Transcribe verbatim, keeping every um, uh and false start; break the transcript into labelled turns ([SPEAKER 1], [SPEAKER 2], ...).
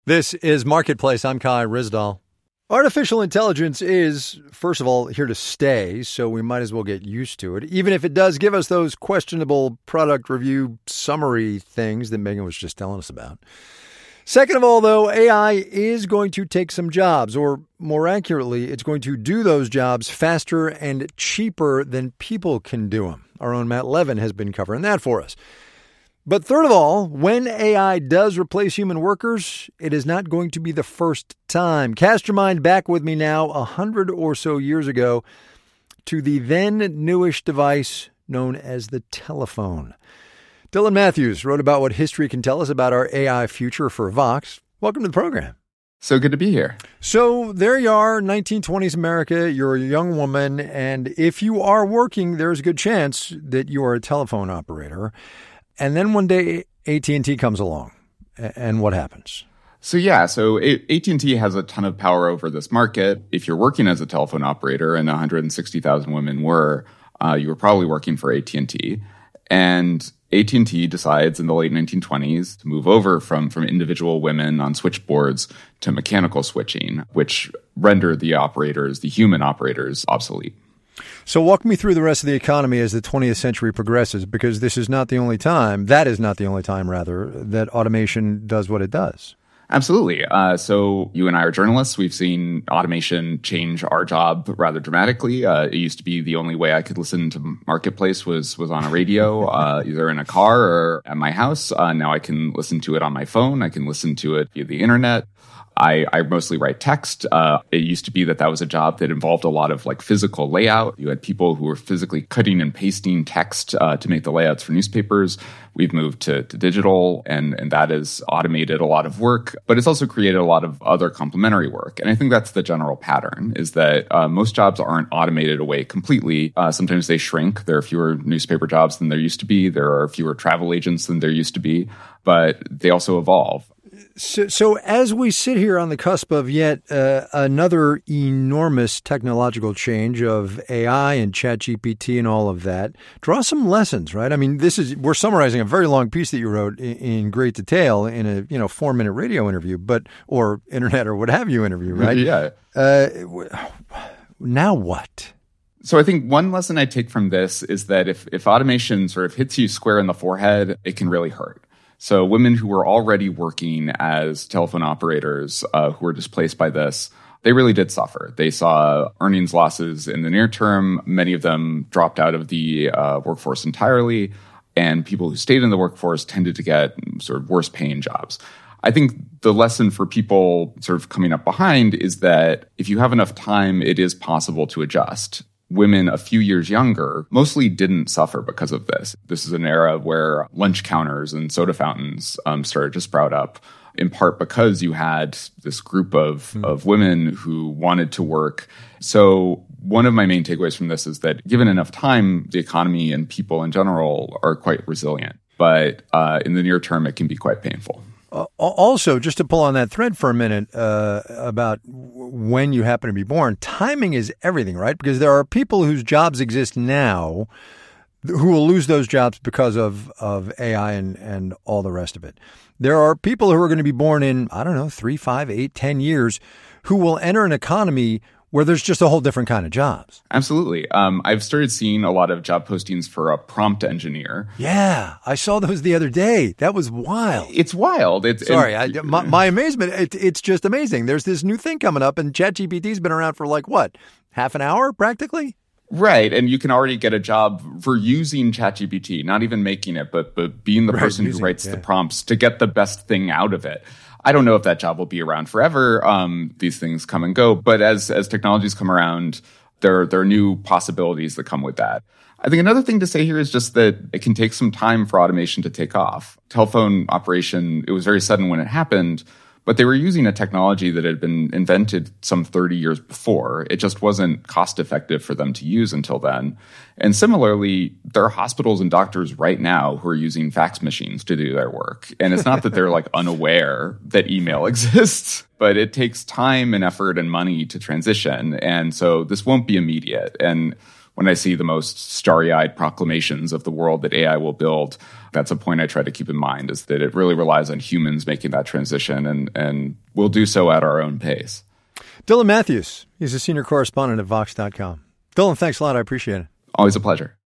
[SPEAKER 1] This is Marketplace. I'm Kai Ryssdal. Artificial intelligence is, first of all, here to stay, so we might as well get used to it, even if it does give us those questionable product review summary things that Megan was just telling us about. Second of all, though, A I is going to take some jobs, or more accurately, it's going to do those jobs faster and cheaper than people can do them. Our own Matt Levin has been covering that for us. But third of all, when A I does replace human workers, it is not going to be the first time. Cast your mind back with me now a hundred or so years ago to the then newish device known as the telephone. Dylan Matthews wrote about what history can tell us about our A I future for Vox. Welcome to the program.
[SPEAKER 2] So good to be here.
[SPEAKER 1] So there you are, nineteen twenties America. You're a young woman, and if you are working, there's a good chance that you are a telephone operator. And then one day, A T and T comes along. And what happens?
[SPEAKER 2] So yeah, so A T and T has a ton of power over this market. If you're working as a telephone operator, and one hundred sixty thousand women were, uh, you were probably working for A T and T. And A T and T decides in the late nineteen twenties to move over from, from individual women on switchboards to mechanical switching, which rendered the operators, the human operators, obsolete.
[SPEAKER 1] So walk me through the rest of the economy as the twentieth century progresses, because this is not the only time, that is not the only time, rather, that automation does what it does.
[SPEAKER 2] Absolutely. Uh, so you and I are journalists. We've seen automation change our job rather dramatically. Uh, it used to be the only way I could listen to Marketplace was was on a radio, uh, either in a car or at my house. Uh, now I can listen to it on my phone. I can listen to it via the internet. I, I mostly write text. Uh, it used to be that that was a job that involved a lot of like physical layout. You had people who were physically cutting and pasting text uh, to make the layouts for newspapers. We've moved to, to digital, and, and that has automated a lot of work, but it's also created a lot of other complementary work. And I think that's the general pattern, is that uh, most jobs aren't automated away completely. Uh, sometimes they shrink. There are fewer newspaper jobs than there used to be. There are fewer travel agents than there used to be, but they also evolve.
[SPEAKER 1] So, so as we sit here on the cusp of yet uh, another enormous technological change of A I and ChatGPT and all of that, draw some lessons, right? I mean, this is we're summarizing a very long piece that you wrote in, in great detail in a you know four minute radio interview, but or internet or what have you interview, right?
[SPEAKER 2] Yeah.
[SPEAKER 1] Uh, now what?
[SPEAKER 2] So I think one lesson I take from this is that if if automation sort of hits you square in the forehead, it can really hurt. So women who were already working as telephone operators uh, who were displaced by this, they really did suffer. They saw earnings losses in the near term. Many of them dropped out of the uh, workforce entirely. And people who stayed in the workforce tended to get sort of worse paying jobs. I think the lesson for people sort of coming up behind is that if you have enough time, it is possible to adjust. Women a few years younger mostly didn't suffer because of this. This is an era where lunch counters and soda fountains um, started to sprout up, in part because you had this group of, mm. of women who wanted to work. So one of my main takeaways from this is that given enough time, the economy and people in general are quite resilient. But uh, in the near term, it can be quite painful.
[SPEAKER 1] Uh, also, just to pull on that thread for a minute uh, about when you happen to be born, timing is everything, right? Because there are people whose jobs exist now who will lose those jobs because of, of A I and, and all the rest of it. There are people who are going to be born in, I don't know, three, five, eight, ten years who will enter an economy where there's just a whole different kind of jobs.
[SPEAKER 2] Absolutely. Um, I've started seeing a lot of job postings for a prompt engineer.
[SPEAKER 1] Yeah, I saw those the other day. That was wild.
[SPEAKER 2] It's wild. It's,
[SPEAKER 1] Sorry,
[SPEAKER 2] and,
[SPEAKER 1] I, my, my amazement, it, it's just amazing. There's this new thing coming up, and ChatGPT's been around for like, what, half an hour practically?
[SPEAKER 2] Right. And you can already get a job for using ChatGPT, not even making it, but, but being the
[SPEAKER 1] right,
[SPEAKER 2] person who writes it, yeah. the prompts to get the best thing out of it. I don't know if that job will be around forever. Um, these things come and go. But as as technologies come around, there, there are new possibilities that come with that. I think another thing to say here is just that it can take some time for automation to take off. Telephone operation, it was very sudden when it happened, but they were using a technology that had been invented some thirty years before. It just wasn't cost effective for them to use until then. And similarly, there are hospitals and doctors right now who are using fax machines to do their work. And it's not that they're like unaware that email exists, but it takes time and effort and money to transition. And so this won't be immediate. And when I see the most starry-eyed proclamations of the world that A I will build, that's a point I try to keep in mind, is that it really relies on humans making that transition, and, and we'll do so at our own pace.
[SPEAKER 1] Dylan Matthews, he's a senior correspondent at Vox dot com. Dylan, thanks a lot. I appreciate it.
[SPEAKER 2] Always a pleasure.